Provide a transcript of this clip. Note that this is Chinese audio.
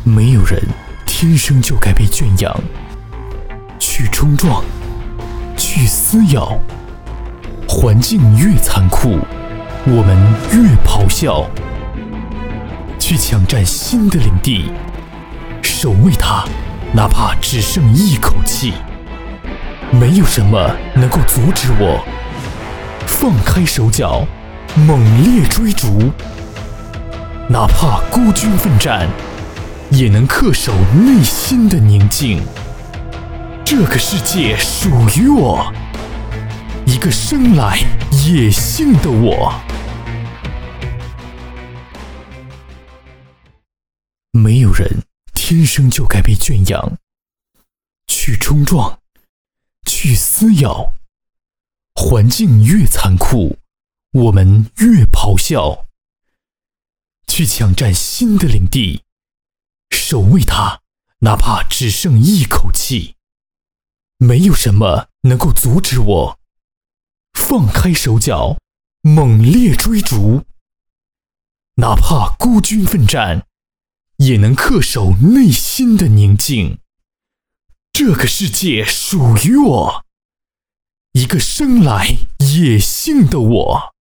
没有人天生就该被圈养，去冲撞，去撕咬，环境越残酷，我们越咆哮，去抢占新的领地，守卫它，哪怕只剩一口气。没有什么能够阻止我，放开手脚，猛烈追逐。哪怕孤军奋战，也能恪守内心的宁静。这个世界属于我，一个生来野性的我。没有人天生就该被圈养，去冲撞，去撕咬，环境越残酷，我们越咆哮，去抢占新的领地，守卫它，哪怕只剩一口气。没有什么能够阻止我，放开手脚，猛烈追逐。哪怕孤军奋战，也能恪守内心的宁静。这个世界属于我，一个生来野性的我。